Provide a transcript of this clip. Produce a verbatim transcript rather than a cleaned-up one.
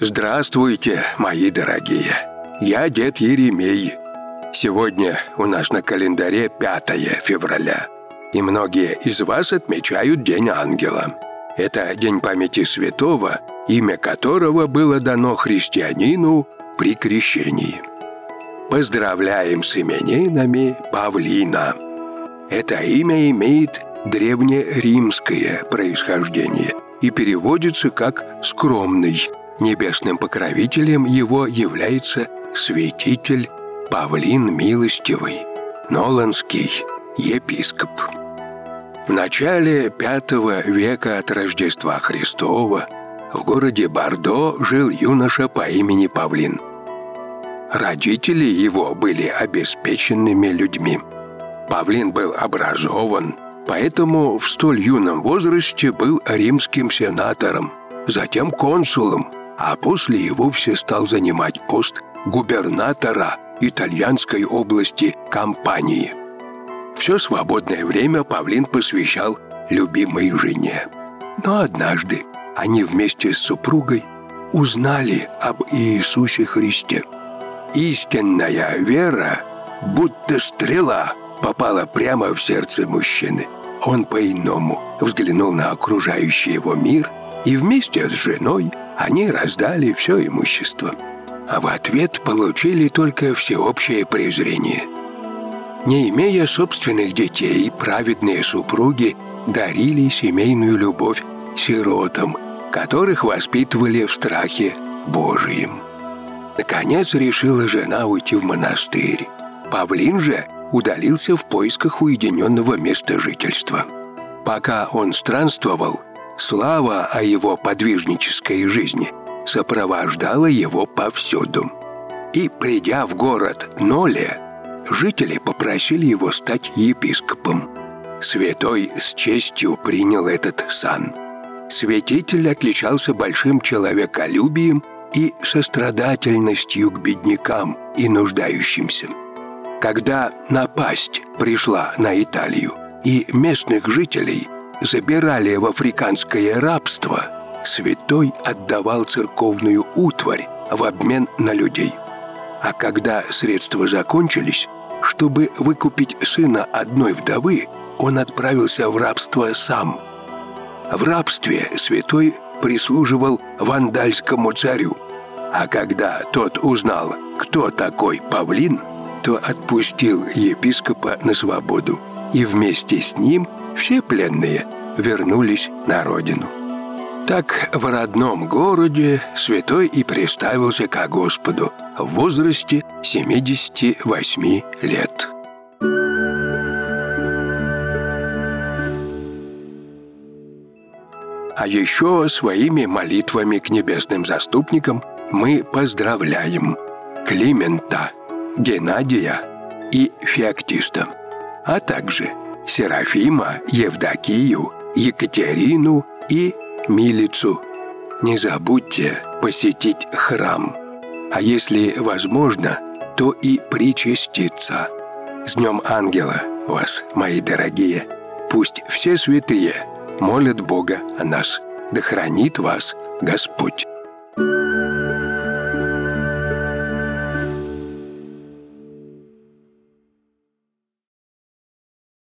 Здравствуйте, мои дорогие! Я дед Еремей. Сегодня у нас на календаре пятое февраля, и многие из вас отмечают День Ангела. Это день памяти святого, имя которого было дано христианину при крещении. Поздравляем с именинами Павлина. Это имя имеет древнеримское происхождение и переводится как «скромный». Небесным покровителем его является святитель Павлин Милостивый, ноланский епископ. В начале пятого века от Рождества Христова в городе Бордо жил юноша по имени Павлин. Родители его были обеспеченными людьми. Павлин был образован, поэтому в столь юном возрасте был римским сенатором, затем консулом, а после и вовсе стал занимать пост губернатора итальянской области Кампании. Все свободное время Павлин посвящал любимой жене. Но однажды они вместе с супругой узнали об Иисусе Христе. Истинная вера, будто стрела, попала прямо в сердце мужчины. Он по-иному взглянул на окружающий его мир, и вместе с женой они раздали все имущество. А в ответ получили только всеобщее презрение. Не имея собственных детей, праведные супруги дарили семейную любовь сиротам, которых воспитывали в страхе Божием. Наконец решила жена уйти в монастырь. Павлин же удалился в поисках уединенного места жительства. Пока он странствовал, слава о его подвижнической жизни сопровождала его повсюду. И, придя в город Ноле, жители попросили его стать епископом. Святой с честью принял этот сан. Святитель отличался большим человеколюбием и сострадательностью к беднякам и нуждающимся. Когда напасть пришла на Италию, и местных жителей забирали в африканское рабство, святой отдавал церковную утварь в обмен на людей. А когда средства закончились, чтобы выкупить сына одной вдовы, он отправился в рабство сам. В рабстве святой прислуживал вандальскому царю, а когда тот узнал, кто такой Павлин, то отпустил епископа на свободу, и вместе с ним все пленные вернулись на родину. Так в родном городе святой и приставился ко Господу в возрасте семидесяти восьми лет. А еще своими молитвами к небесным заступникам мы поздравляем Климента, Геннадия и Феоктиста, а также Серафима, Евдокию, Екатерину и Милицу. Не забудьте посетить храм, а если возможно, то и причаститься. С Днем Ангела вас, мои дорогие! Пусть все святые молят Бога о нас, да хранит вас Господь.